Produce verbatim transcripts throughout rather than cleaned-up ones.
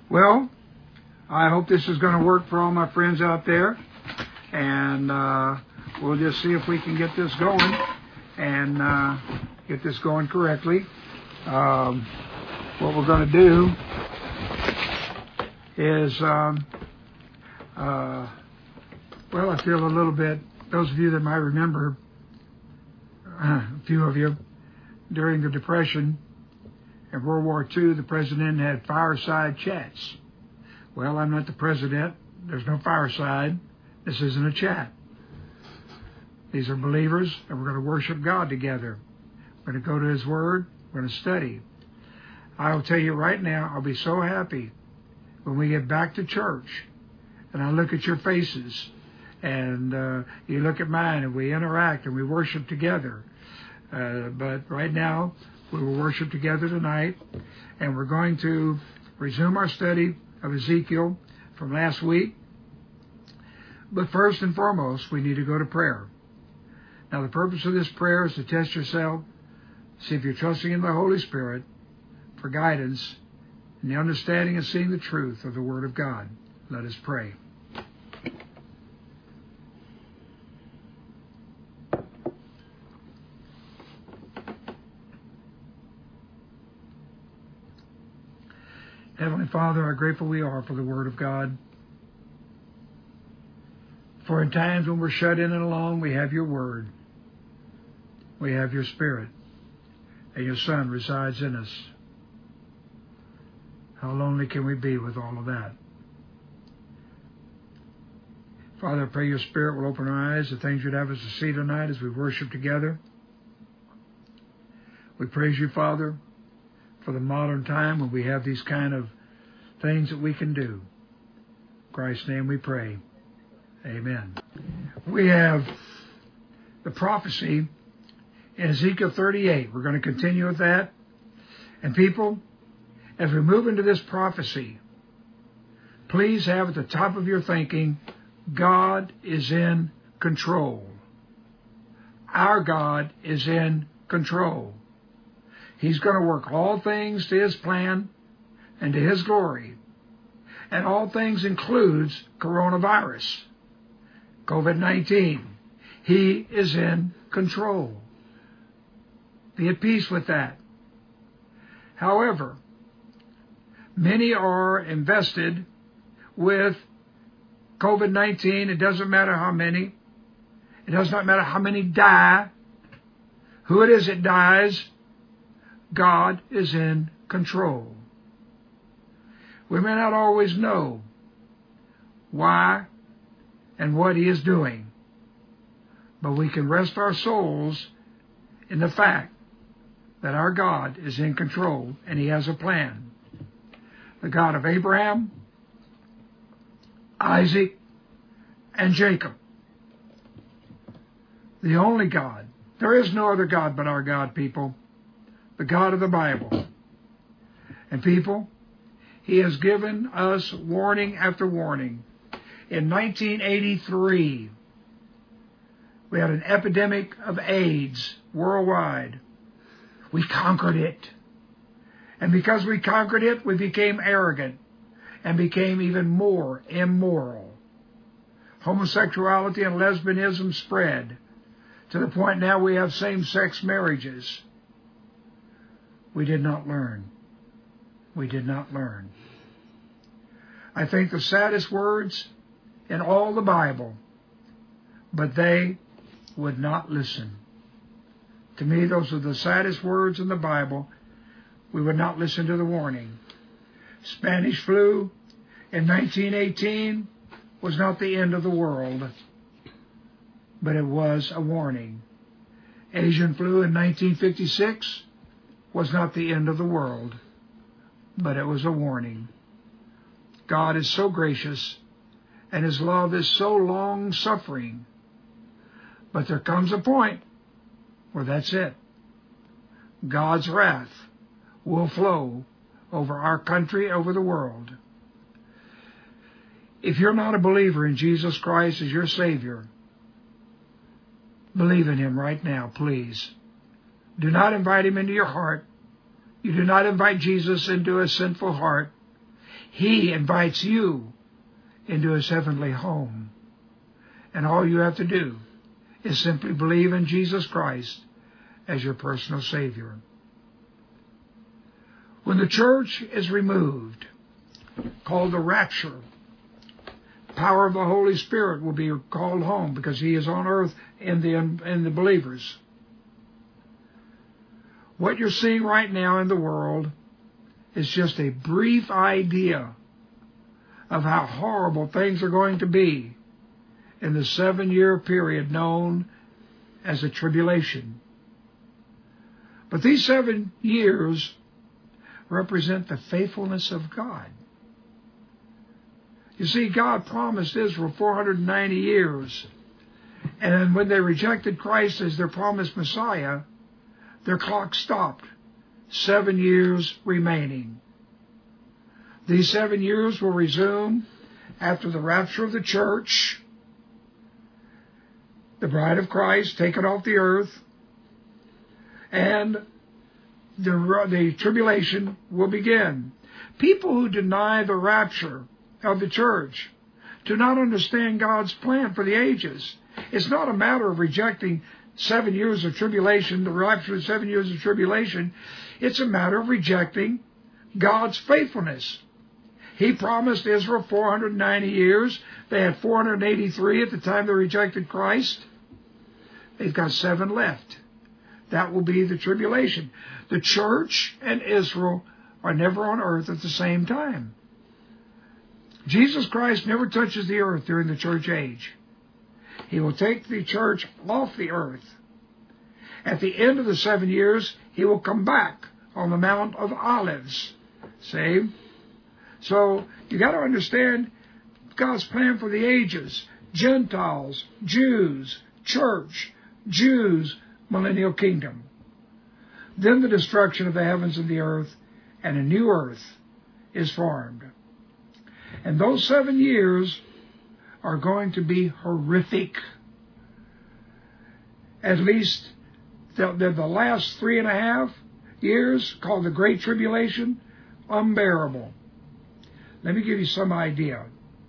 Well, I hope this is going to work for all my friends out there, and uh, we'll just see if we can get this going and uh, get this going correctly. Um, what we're going to do is, um, uh, well, I feel a little bit, those of you that might remember, uh, a few of you, during the Depression and World War Two, the president had fireside chats. Well, I'm not the president. There's no fireside. This isn't a chat. These are believers, and we're going to worship God together. We're going to go to His Word. We're going to study. I'll tell you right now, I'll be so happy when we get back to church, and I look at your faces, and uh, you look at mine, and we interact, and we worship together. Uh, but right now, we will worship together tonight, and we're going to resume our study of Ezekiel from last week. But first and foremost, we need to go to prayer. Now, the purpose of this prayer is to test yourself, see if you're trusting in the Holy Spirit for guidance in the understanding and seeing the truth of the Word of God. Let us pray. Heavenly Father, how grateful we are for the Word of God. For in times when we're shut in and alone, we have your Word. We have your Spirit. And your Son resides in us. How lonely can we be with all of that? Father, I pray your Spirit will open our eyes to things you'd have us to see tonight as we worship together. We praise you, Father, for the modern time when we have these kind of things that we can do. In Christ's name we pray. Amen. We have the prophecy in Ezekiel thirty-eight. We're going to continue with that. And people, as we move into this prophecy, please have at the top of your thinking, God is in control. Our God is in control. He's going to work all things to His plan and to His glory. And all things includes coronavirus, COVID nineteen. He is in control. Be at peace with that. However, many are invested with COVID nineteen. It doesn't matter how many. It does not matter how many die. Who it is that dies, God is in control. We may not always know why and what He is doing, but we can rest our souls in the fact that our God is in control and He has a plan. The God of Abraham, Isaac, and Jacob. The only God. There is no other God but our God, people. The God of the Bible. And people, He has given us warning after warning. In nineteen eighty-three, we had an epidemic of AIDS worldwide. We conquered it. And because we conquered it, we became arrogant and became even more immoral. Homosexuality and lesbianism spread to the point now we have same-sex marriages. We did not learn. We did not learn. I think the saddest words in all the Bible, but they would not listen. To me, those are the saddest words in the Bible. We would not listen to the warning. Spanish flu in nineteen eighteen was not the end of the world, but it was a warning. Asian flu in nineteen fifty-six was not the end of the world, but it was a warning. God is so gracious, and His love is so long-suffering. But there comes a point where that's it. God's wrath will flow over our country, over the world. If you're not a believer in Jesus Christ as your Savior, believe in Him right now, please. Do not invite Him into your heart. You do not invite Jesus into a sinful heart. He invites you into His heavenly home. And all you have to do is simply believe in Jesus Christ as your personal Savior. When the church is removed, called the rapture, power of the Holy Spirit will be called home because He is on earth in the, in the believers. What you're seeing right now in the world is just a brief idea of how horrible things are going to be in the seven-year period known as the tribulation. But these seven years represent the faithfulness of God. You see, God promised Israel four hundred ninety years, and when they rejected Christ as their promised Messiah, their clock stopped, seven years remaining. These seven years will resume after the rapture of the church, the bride of Christ taken off the earth, and the, the tribulation will begin. People who deny the rapture of the church do not understand God's plan for the ages. It's not a matter of rejecting seven years of tribulation, the rapture of seven years of tribulation. It's a matter of rejecting God's faithfulness. He promised Israel four hundred ninety years. They had four hundred eighty-three at the time they rejected Christ. They've got seven left. That will be the tribulation. The church and Israel are never on earth at the same time. Jesus Christ never touches the earth during the church age. He will take the church off the earth. At the end of the seven years, He will come back on the Mount of Olives. See? So, you got to understand God's plan for the ages. Gentiles, Jews, church, Jews, millennial kingdom. Then the destruction of the heavens and the earth, and a new earth is formed. And those seven years are going to be horrific. At least the, the, the last three and a half years, called the Great Tribulation, unbearable. Let me give you some idea.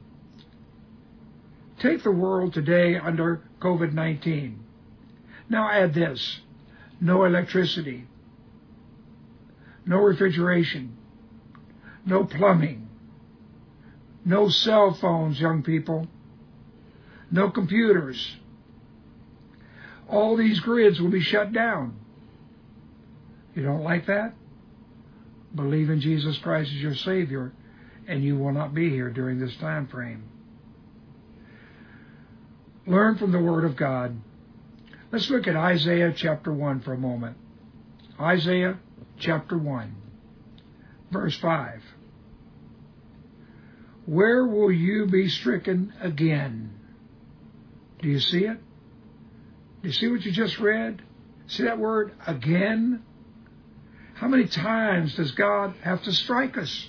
Take the world today under COVID nineteen. Now add this: no electricity, no refrigeration, no plumbing, no cell phones, young people, no computers. All these grids will be shut down. You don't like that? Believe in Jesus Christ as your Savior, and you will not be here during this time frame. Learn from the Word of God. Let's look at Isaiah chapter one for a moment. Isaiah chapter one, verse five. Where will you be stricken again? Do you see it? Do you see what you just read? See that word, again? How many times does God have to strike us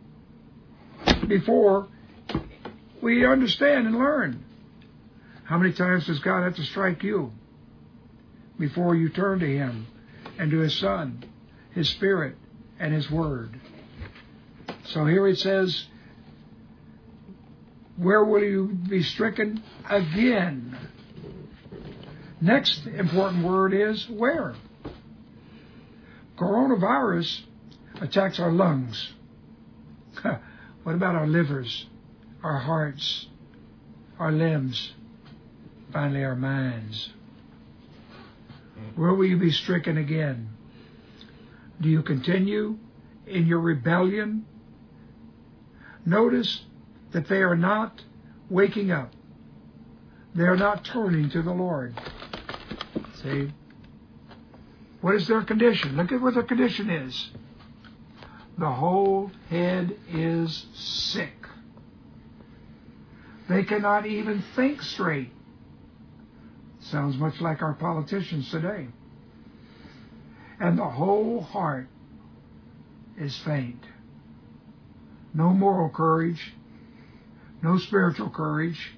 before we understand and learn? How many times does God have to strike you before you turn to Him and to His Son, His Spirit, and His Word? So here it says, where will you be stricken again? Next important word is where. Coronavirus attacks our lungs. What about our livers, our hearts, our limbs, finally our minds? Where will you be stricken again? Do you continue in your rebellion? Notice that they are not waking up. They are not turning to the Lord. See? What is their condition? Look at what their condition is. The whole head is sick. They cannot even think straight. Sounds much like our politicians today. And the whole heart is faint. No moral courage. No spiritual courage.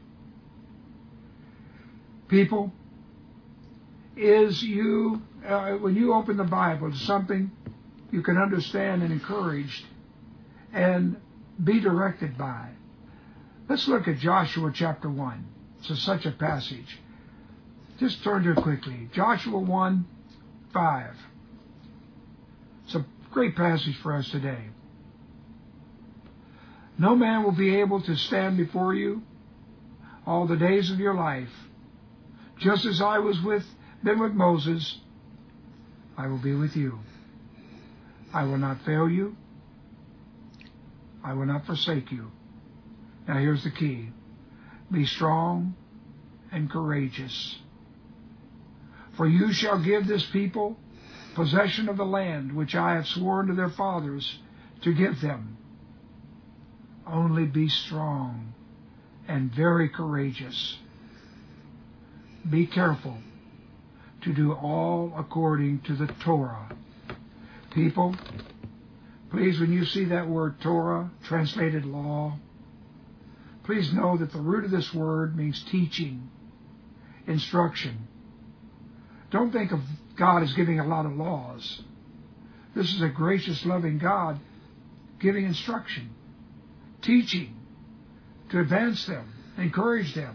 People, is you, uh, when you open the Bible, it's something you can understand and encouraged and be directed by. Let's look at Joshua chapter one. It's such a passage. Just turn to it quickly. Joshua one, five. It's a great passage for us today. No man will be able to stand before you all the days of your life. Just as I was with been with Moses, I will be with you. I will not fail you. I will not forsake you. Now here's the key. Be strong and courageous. For you shall give this people possession of the land which I have sworn to their fathers to give them. Only be strong and very courageous. Be careful to do all according to the Torah. People, please, when you see that word Torah, translated law, please know that the root of this word means teaching, instruction. Don't think of God as giving a lot of laws. This is a gracious, loving God giving instruction, teaching, to advance them, encourage them.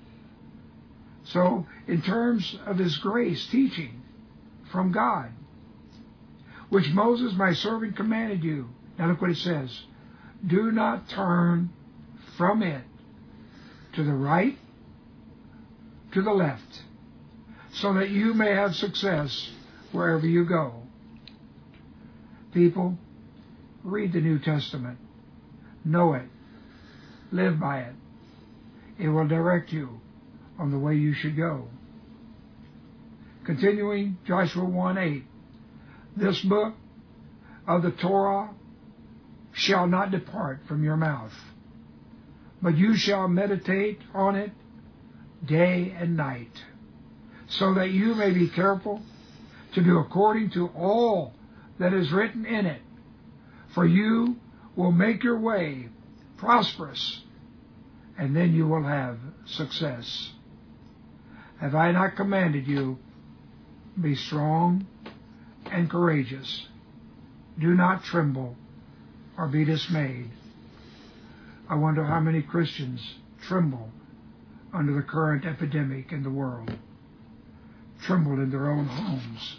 So, in terms of His grace, teaching from God, which Moses, my servant, commanded you. Now look what it says. Do not turn from it to the right, to the left, so that you may have success wherever you go. People, read the New Testament. Know it. Live by it. It will direct you on the way you should go. Continuing, Joshua one eight. This book of the Torah shall not depart from your mouth, but you shall meditate on it day and night, so that you may be careful to do according to all that is written in it. For you will make your way prosperous, and then you will have success. Have I not commanded you? Be strong and courageous. Do not tremble or be dismayed. I wonder how many Christians tremble under the current epidemic in the world, tremble in their own homes.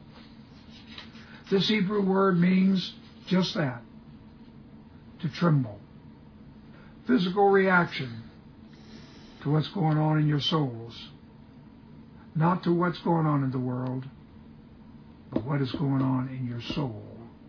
This Hebrew word means just that, to tremble. Physical reaction to what's going on in your souls, not to what's going on in the world, but what is going on in your soul.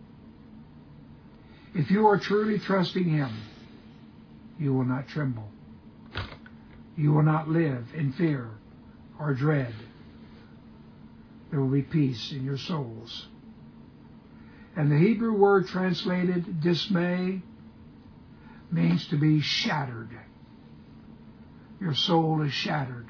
If you are truly trusting Him, you will not tremble. You will not live in fear or dread. There will be peace in your souls. And the Hebrew word translated dismay means to be shattered. Your soul is shattered.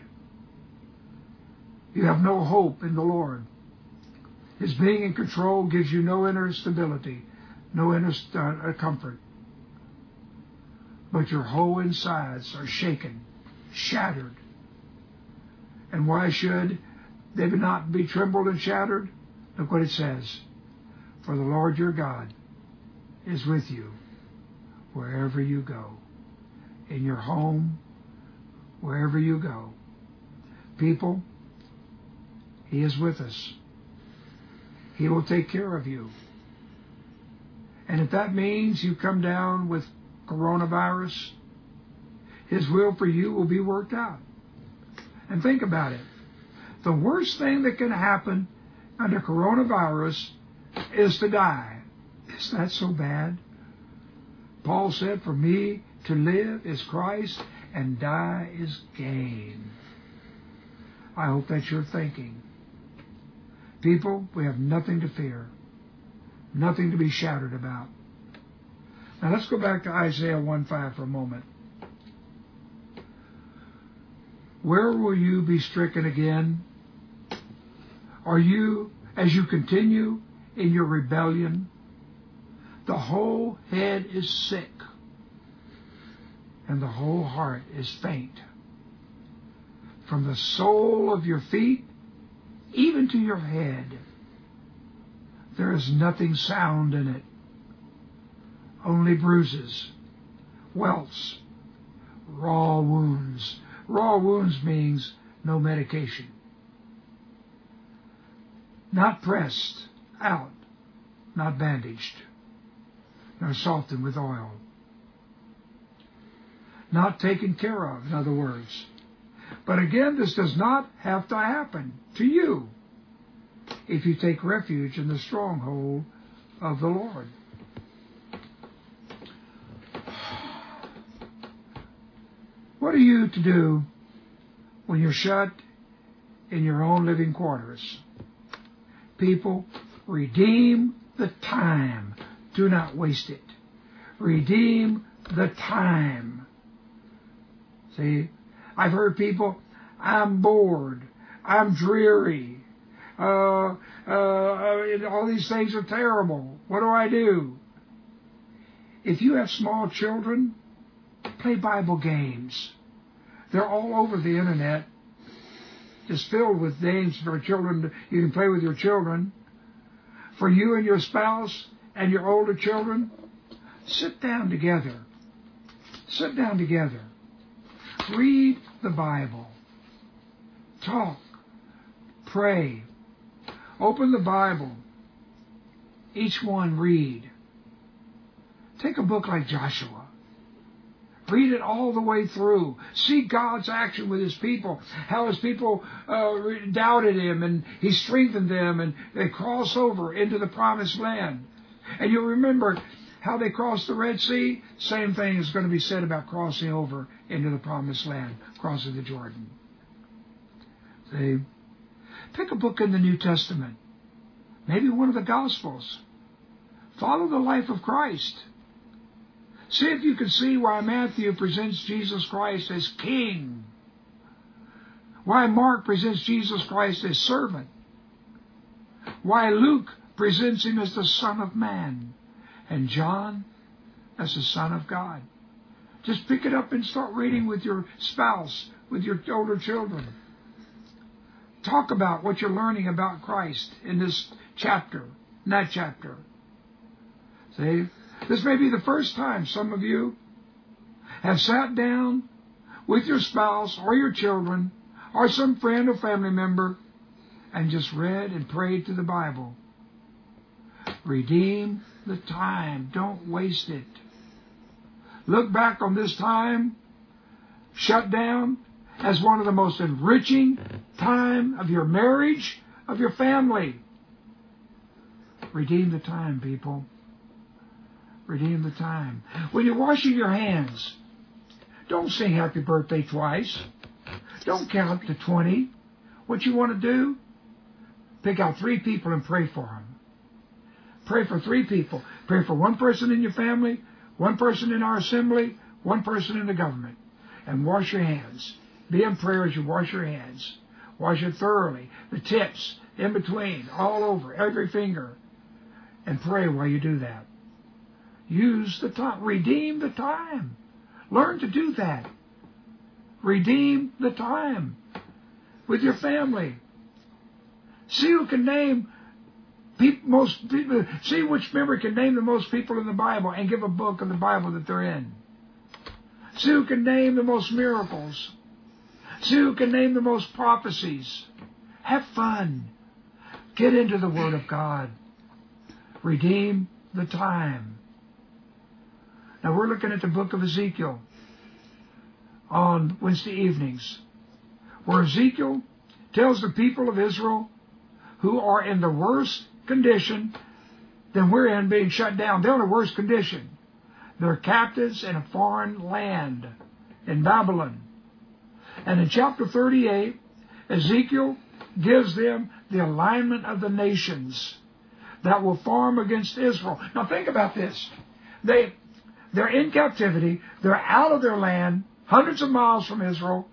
You have no hope in the Lord. His being in control gives you no inner stability, no inner uh, comfort. But your whole insides are shaken, shattered. And why should they not be trembled and shattered? Look what it says. For the Lord your God is with you wherever you go. In your home, wherever you go. People, He is with us. He will take care of you. And if that means you come down with coronavirus, His will for you will be worked out. And think about it. The worst thing that can happen under coronavirus is to die. Is that so bad? Paul said, for me to live is Christ and die is gain. I hope that's your thinking. People, we have nothing to fear, nothing to be shattered about. Now let's go back to Isaiah one five for a moment. Where will you be stricken again? Are you, as you continue in your rebellion, the whole head is sick, and the whole heart is faint. From the sole of your feet even to your head, there is nothing sound in it, only bruises welts, raw wounds. Raw wounds means no medication. Not pressed out, not bandaged, nor softened with oil. Not taken care of, in other words. But again, this does not have to happen to you if you take refuge in the stronghold of the Lord. What are you to do when you're shut in your own living quarters? People, redeem the time. Do not waste it. Redeem the time. See, I've heard people, I'm bored, I'm dreary, uh, uh, all these things are terrible. What do I do? If you have small children, play Bible games. They're all over the internet, just filled with games for children. You can play with your children. For you and your spouse and your older children, sit down together. Sit down together. Read the Bible. Talk. Pray. Open the Bible. Each one read. Take a book like Joshua. Read it all the way through. See God's action with His people. How His people uh, doubted Him and He strengthened them and they crossed over into the promised land. And you'll remember how they crossed the Red Sea. Same thing is going to be said about crossing over into the promised land, crossing the Jordan. See? Pick a book in the New Testament. Maybe one of the Gospels. Follow the life of Christ. See if you can see why Matthew presents Jesus Christ as King. Why Mark presents Jesus Christ as servant. Why Luke presents Him as the Son of Man. And John as the Son of God. Just pick it up and start reading with your spouse, with your older children. Talk about what you're learning about Christ in this chapter, in that chapter. See? This may be the first time some of you have sat down with your spouse or your children or some friend or family member and just read and prayed through the Bible. Redeem the time. Don't waste it. Look back on this time shut down as one of the most enriching time of your marriage, of your family. Redeem the time, people. Redeem the time. When you're washing your hands, don't sing happy birthday twice. Don't count to twenty. What you want to do, pick out three people and pray for them. Pray for three people. Pray for one person in your family, one person in our assembly, one person in the government. And wash your hands. Be in prayer as you wash your hands. Wash it thoroughly. The tips, in between, all over, every finger. And pray while you do that. Use the time. Redeem the time. Learn to do that. Redeem the time with your family. See who can name people, most people. See which member can name the most people in the Bible and give a book of the Bible that they're in. See who can name the most miracles. See who can name the most prophecies. Have fun. Get into the Word of God. Redeem the time. Now we're looking at the book of Ezekiel on Wednesday evenings, where Ezekiel tells the people of Israel who are in the worst condition than we're in, being shut down. They're in a worse condition. They're captives in a foreign land, in Babylon. And in chapter thirty-eight, Ezekiel gives them the alignment of the nations that will form against Israel. Now think about this. They, they're in captivity. They're out of their land, hundreds of miles from Israel.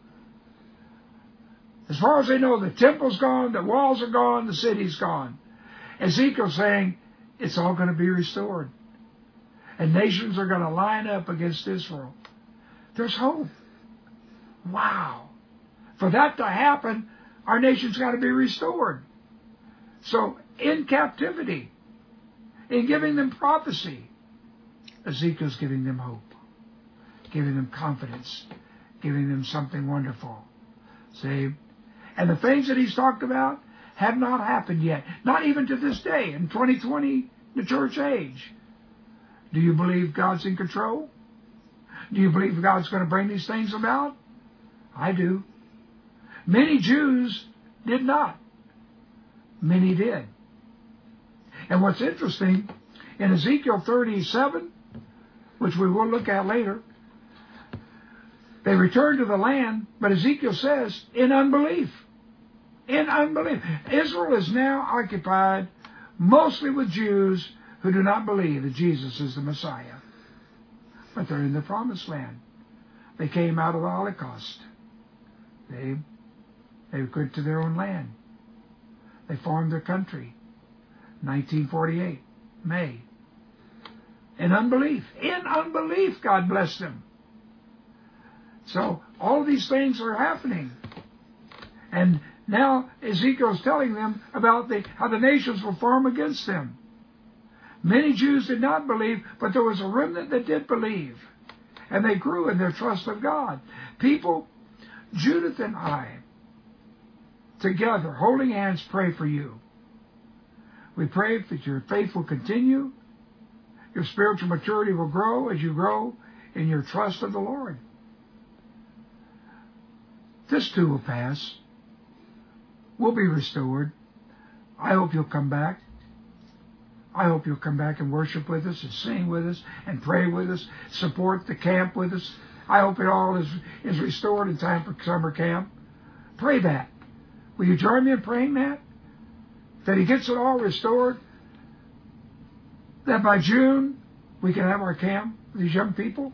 As far as they know, the temple's gone, the walls are gone, the city's gone. Ezekiel's saying it's all going to be restored. And nations are going to line up against Israel. There's hope. Wow. For that to happen, our nation's got to be restored. So, in captivity, in giving them prophecy, Ezekiel's giving them hope. giving them confidence, giving them something wonderful. See? And the things that he's talked about have not happened yet. Not even to this day, in twenty twenty, the church age. Do you believe God's in control? Do you believe God's going to bring these things about? I do. Many Jews did not. Many did. And what's interesting, in Ezekiel thirty-seven, which we will look at later, they returned to the land, but Ezekiel says, in unbelief. In unbelief. Israel is now occupied mostly with Jews who do not believe that Jesus is the Messiah. But they're in the promised land. They came out of the Holocaust. They, they went to their own land. They formed their country. nineteen forty-eight, May. In unbelief. In unbelief, God blessed them. So all of these things are happening. And now Ezekiel is telling them about the, how the nations will form against them. Many Jews did not believe, but there was a remnant that did believe. And they grew in their trust of God. People, Judith and I, together, holding hands, pray for you. We pray that your faith will continue. Your spiritual maturity will grow as you grow in your trust of the Lord. This too will pass. We'll be restored. I hope you'll come back. I hope you'll come back and worship with us and sing with us and pray with us, support the camp with us. I hope it all is, is restored in time for summer camp. Pray that. Will you join me in praying that? That he gets it all restored? That by June we can have our camp with these young people?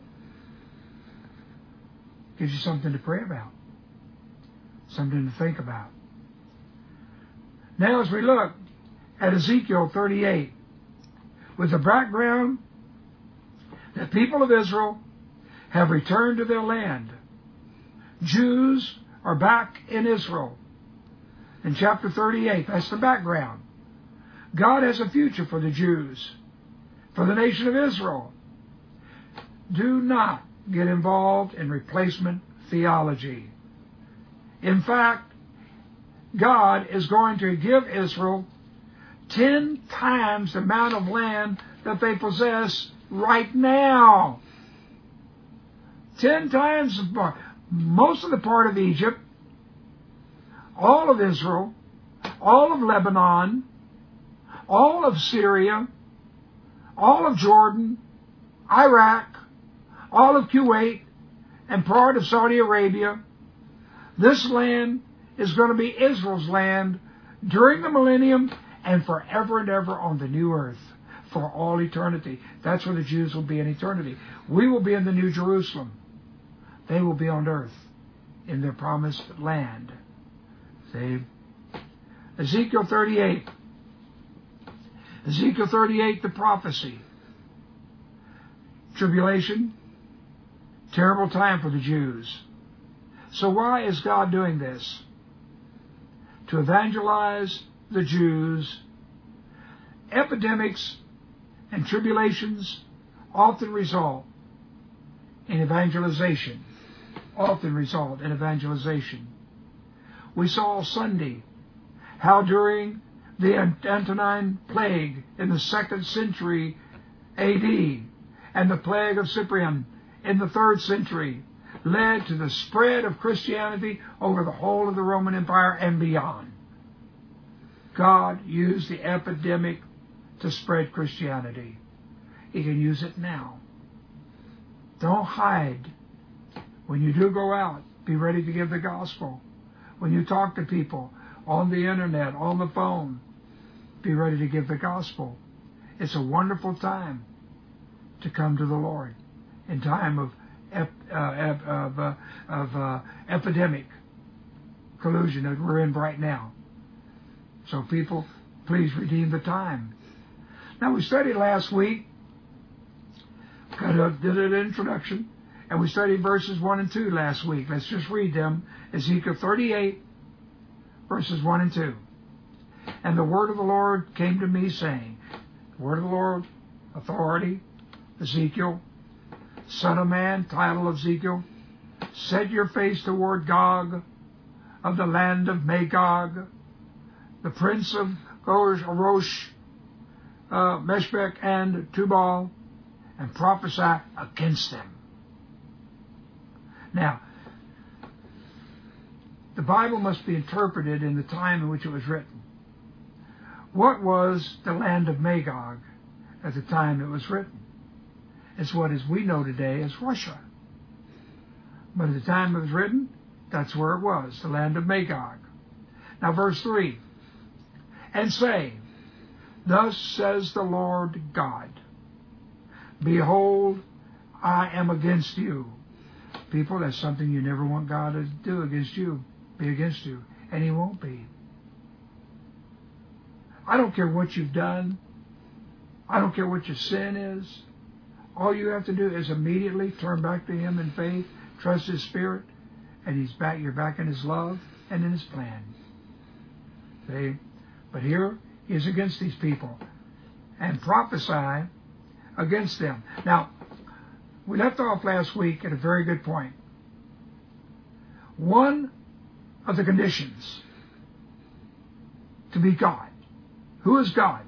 Gives you something to pray about. Something to think about. Now as we look at Ezekiel thirty-eight, with the background that people of Israel have returned to their land. Jews are back in Israel. In chapter thirty-eight, that's the background. God has a future for the Jews, for the nation of Israel. Do not get involved in replacement theology. In fact, God is going to give Israel ten times the amount of land that they possess right now. Ten times most of the part of Egypt, all of Israel, all of Lebanon, all of Syria, all of Jordan, Iraq, all of Kuwait, and part of Saudi Arabia. This land is going to be Israel's land during the millennium and forever and ever on the new earth for all eternity. That's where the Jews will be in eternity. We will be in the New Jerusalem. They will be on earth in their promised land. See? Ezekiel thirty-eight. Ezekiel thirty-eight, the prophecy. Tribulation. Terrible time for the Jews. So why is God doing this? To evangelize the Jews. Epidemics and tribulations often result in evangelization. Often result in evangelization. We saw Sunday how during the Antonine plague in the second century A D and the plague of Cyprian in the third century led to the spread of Christianity over the whole of the Roman Empire and beyond. God used the epidemic to spread Christianity. He can use it now. Don't hide. When you do go out, be ready to give the gospel. When you talk to people on the internet, on the phone, be ready to give the gospel. It's a wonderful time to come to the Lord in time of ep, uh, ep, of, uh, of uh, epidemic collusion that we're in right now. So people, please redeem the time. Now we studied last week, kind of did an introduction, and we studied verses one and two last week. Let's just read them. Ezekiel thirty-eight, verses one and two. And the word of the Lord came to me, saying, the word of the Lord, authority, Ezekiel, Son of man, title of Ezekiel, set your face toward Gog of the land of Magog, the prince of Rosh, uh, Meshech, and Tubal, and prophesy against them. Now, the Bible must be interpreted in the time in which it was written. What was the land of Magog at the time it was written? It's what as we know today as Russia. But at the time it was written, that's where it was, the land of Magog. Now verse three, and say, thus says the Lord God, behold, I am against you. People, that's something you never want God to do against you, be against you, and He won't be. I don't care what you've done. I don't care what your sin is. All you have to do is immediately turn back to Him in faith, trust His Spirit, and He's back. You're back in His love and in His plan. See? But here He is against these people and prophesy against them. Now, we left off last week at a very good point. One of the conditions to be God. Who is God?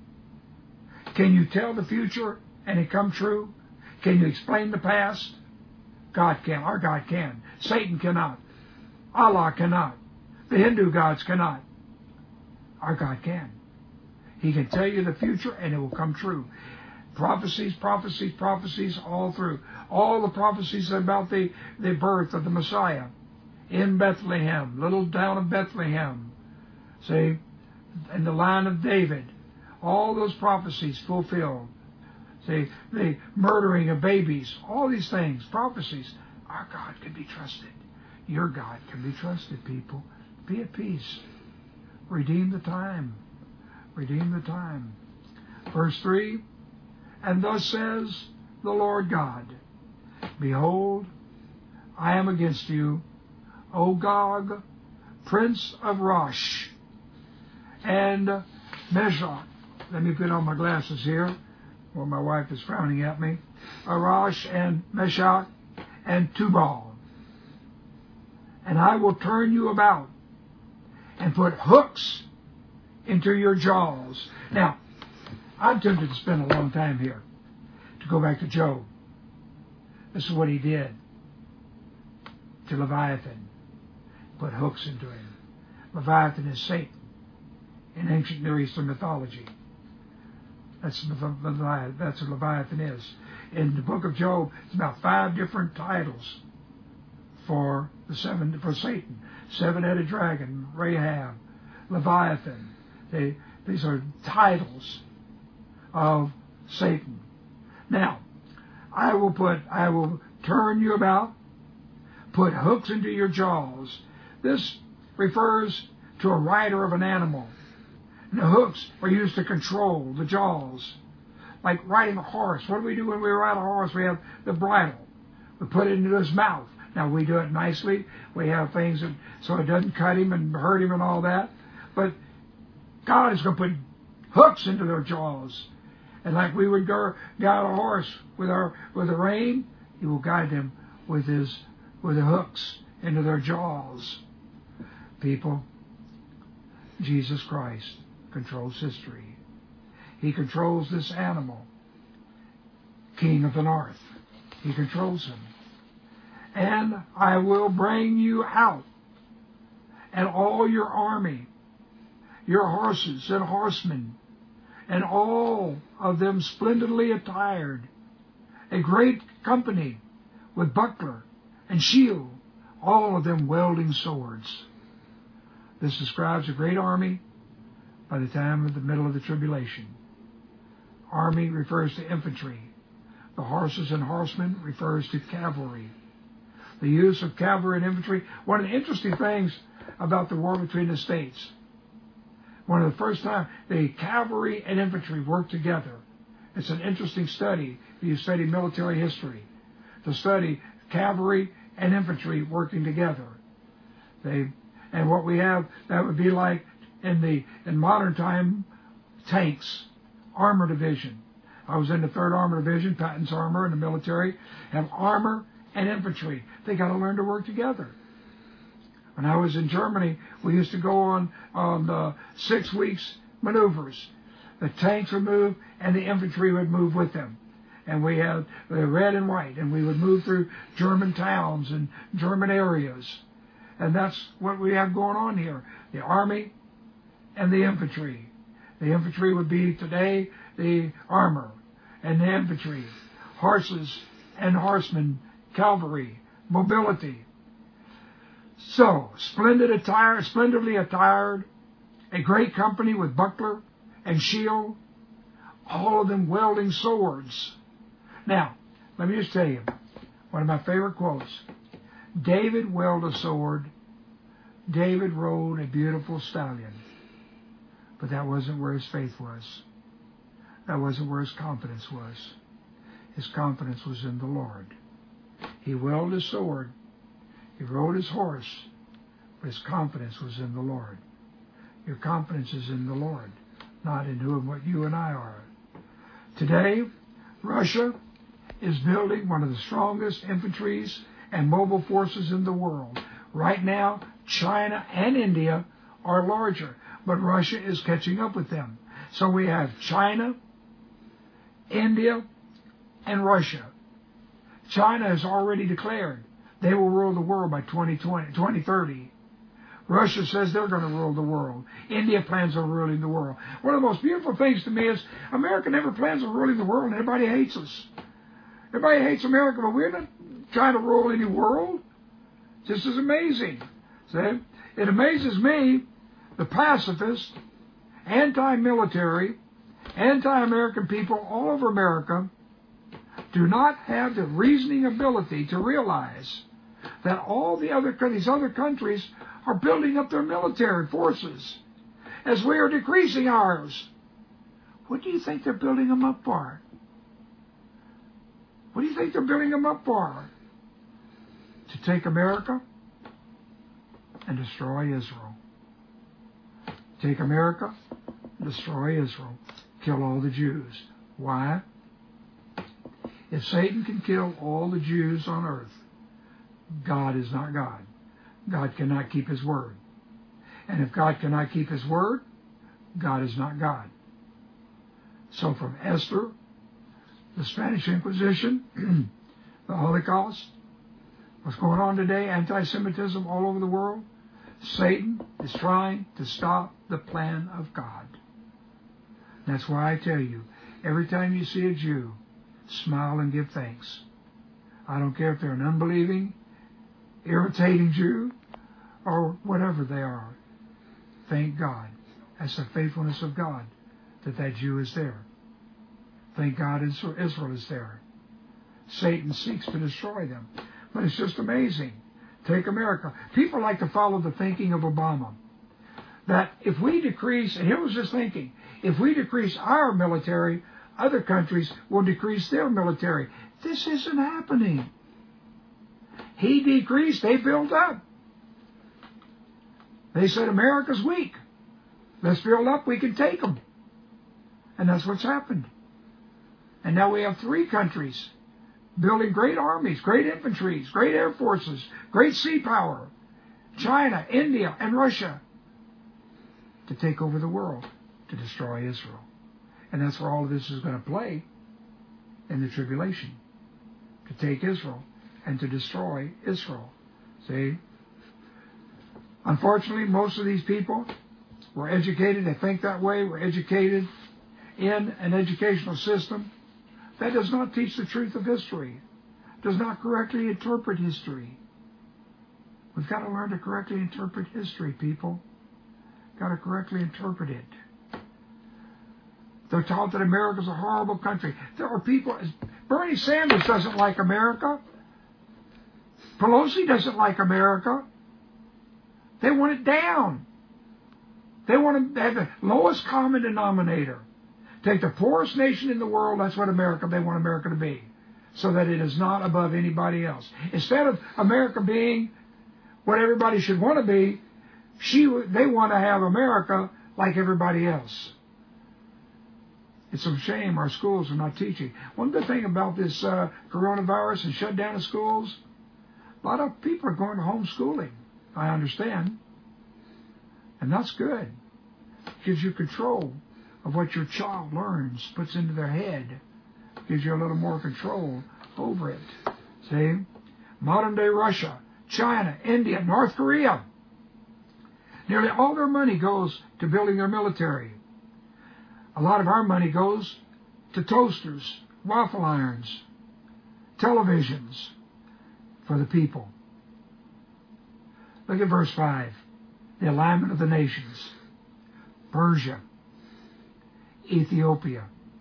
Can you tell the future and it come true? Can you explain the past? God can. Our God can. Satan cannot. Allah cannot. The Hindu gods cannot. Our God can. He can tell you the future and it will come true. Prophecies, prophecies, prophecies all through. All the prophecies about the, the birth of the Messiah in Bethlehem, little town of Bethlehem. See, in the line of David. All those prophecies fulfilled. See, the murdering of babies. All these things, prophecies. Our God can be trusted. Your God can be trusted, people. Be at peace. Redeem the time. Redeem the time. Verse three, and thus says the Lord God, behold, I am against you, O Gog, prince of Rosh, and Meshach. Let me put on my glasses here, while my wife is frowning at me. Rosh and Meshach and Tubal. And I will turn you about and put hooks into your jaws. Now, I'm tempted to spend a long time here to go back to Job. This is what he did to Leviathan. Put hooks into him. Leviathan is Satan in ancient Near Eastern mythology. That's, that's what Leviathan is. In the book of Job, it's about five different titles for the seven for Satan. Seven-headed dragon, Rahab, Leviathan. They, these are titles of Satan. Now, I will put, I will turn you about, put hooks into your jaws. This refers to a rider of an animal. And the hooks are used to control the jaws. Like riding a horse. What do we do when we ride a horse? We have the bridle. We put it into his mouth. Now, we do it nicely. We have things that, so it doesn't cut him and hurt him and all that. But God is going to put hooks into their jaws. And like we would go guide a horse with our with a rein, He will guide them with his with the hooks into their jaws. People, Jesus Christ controls history. He controls this animal, king of the north. He controls him. And I will bring you out, and all your army, your horses and horsemen, and all of them splendidly attired, a great company with buckler and shield, all of them wielding swords. This describes a great army by the time of the middle of the tribulation. Army refers to infantry. The horses and horsemen refers to cavalry. The use of cavalry and infantry. One of the interesting things about the war between the states, one of the first time the cavalry and infantry worked together. It's an interesting study if you study military history, to study cavalry and infantry working together. They and what we have, that would be like in the in modern time, tanks, armor division. I was in the third Armor Division, Patton's Armor in the military, have armor and infantry. They got to learn to work together. When I was in Germany, we used to go on, on uh, six weeks maneuvers. The tanks would move and the infantry would move with them. And we had the red and white, and we would move through German towns and German areas. And that's what we have going on here. The Army and the infantry. The infantry would be today the armor and the infantry. Horses and horsemen, cavalry, mobility. So, splendid attire, splendidly attired, a great company with buckler and shield, all of them wielding swords. Now, let me just tell you, one of my favorite quotes. David wielded a sword. David rode a beautiful stallion. But that wasn't where his faith was. That wasn't where his confidence was. His confidence was in the Lord. He wielded his sword. He rode his horse. But his confidence was in the Lord. Your confidence is in the Lord, not in who and what you and I are. Today, Russia is building one of the strongest infantries and mobile forces in the world. Right now, China and India are larger, but Russia is catching up with them. So we have China, India, and Russia. China has already declared they will rule the world by twenty twenty, twenty thirty. Russia says they're going to rule the world. India plans on ruling the world. One of the most beautiful things to me is America never plans on ruling the world, and everybody hates us. Everybody hates America, but we're not trying to rule any world. This is amazing. See? It amazes me, the pacifist, anti-military, anti-American people all over America do not have the reasoning ability to realize that all the other these other countries are building up their military forces as we are decreasing ours. What do you think they're building them up for? What do you think they're building them up for? To take America and destroy Israel. Take America, destroy Israel, kill all the Jews. Why? If Satan can kill all the Jews on earth, God is not God. God cannot keep his word. And if God cannot keep his word, God is not God. So from Esther, the Spanish Inquisition, the Holocaust, what's going on today, anti-Semitism all over the world, Satan is trying to stop the plan of God. That's why I tell you, every time you see a Jew, smile and give thanks. I don't care if they're an unbelieving, irritating Jew, or whatever they are. Thank God. That's the faithfulness of God, that that Jew is there. Thank God Israel is there. Satan seeks to destroy them. But it's just amazing. Take America. People like to follow the thinking of Obama. That if we decrease, and here was his thinking, if we decrease our military, other countries will decrease their military. This isn't happening. He decreased, they built up. They said America's weak. Let's build up, we can take them. And that's what's happened. And now we have three countries building great armies, great infantries, great air forces, great sea power. China, India, and Russia to take over the world, to destroy Israel. And that's where all of this is going to play in the tribulation. To take Israel and to destroy Israel. See? Unfortunately, most of these people were educated, they think that way, were educated in an educational system that does not teach the truth of history, does not correctly interpret history. We've got to learn to correctly interpret history, people. Got to correctly interpret it. They're taught that America's a horrible country. There are people, Bernie Sanders doesn't like America. Pelosi doesn't like America. They want it down. They want to have the lowest common denominator. Take the poorest nation in the world, that's what America, they want America to be. So that it is not above anybody else. Instead of America being what everybody should want to be, she, they want to have America like everybody else. It's a shame our schools are not teaching. One good thing about this uh, coronavirus and shutdown of schools, a lot of people are going to homeschooling, I understand. And that's good. It gives you control of what your child learns, puts into their head. Gives you a little more control over it. See? Modern day Russia, China, India, North Korea. Nearly all their money goes to building their military. A lot of our money goes to toasters, waffle irons, televisions for the people. Look at verse five. The alignment of the nations. Persia, Ethiopia,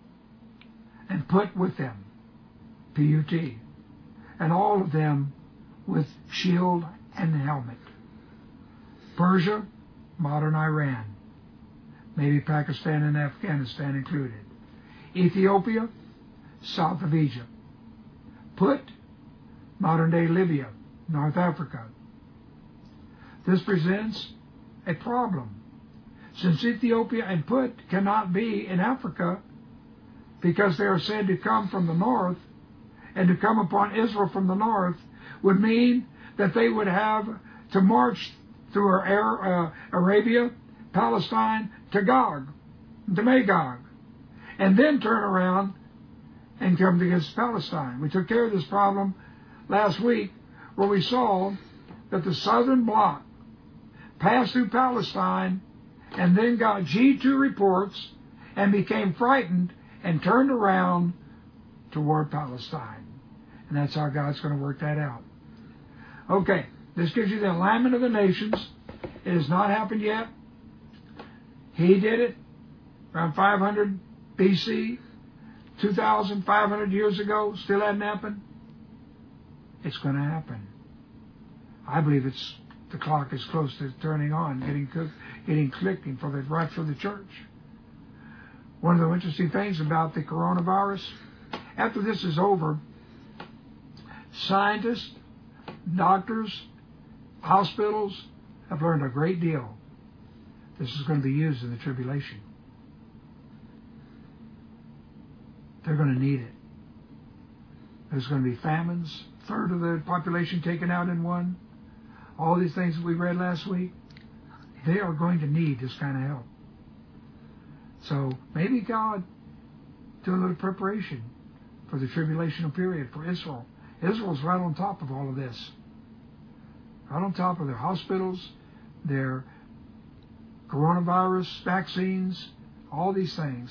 and put with them, P U T, and all of them with shield and helmet. Persia, modern Iran, maybe Pakistan and Afghanistan included. Ethiopia, south of Egypt. Put, modern day Libya, North Africa. This presents a problem, since Ethiopia and Put cannot be in Africa because they are said to come from the north, and to come upon Israel from the north would mean that they would have to march through uh, Arabia, Palestine, to Gog, to Magog, and then turn around and come against Palestine. We took care of this problem last week where we saw that the southern bloc passed through Palestine and then got G two reports and became frightened and turned around toward Palestine. And that's how God's going to work that out. Okay, this gives you the alignment of the nations. It has not happened yet. He did it around five hundred B C, two thousand five hundred years ago. Still hadn't happened. It's going to happen. I believe it's the clock is close to turning on, getting getting clicking for the right for the church. One of the interesting things about the coronavirus, after this is over, scientists, doctors, hospitals have learned a great deal. This is going to be used in the tribulation. They're going to need it. There's going to be famines, a third of the population taken out in one. All these things that we read last week, they are going to need this kind of help. So maybe God do a little preparation for the tribulational period for Israel. Israel's right on top of all of this. Right on top of their hospitals, their coronavirus vaccines, all these things.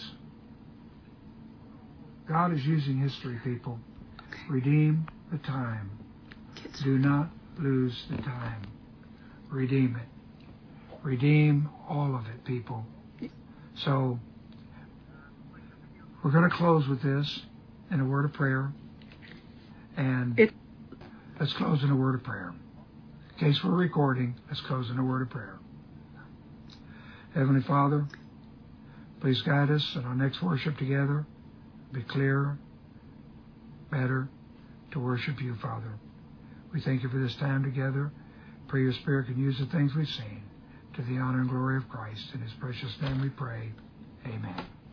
God is using history, people. Redeem the time. Do not lose the time. Redeem it. Redeem all of it, people. So, we're going to close with this in a word of prayer. And it, let's close in a word of prayer. In case we're recording, let's close in a word of prayer. Heavenly Father, please guide us in our next worship together. Be clearer, better to worship you, Father. We thank you for this time together. Pray your Spirit can use the things we've seen to the honor and glory of Christ. In his precious name we pray. Amen.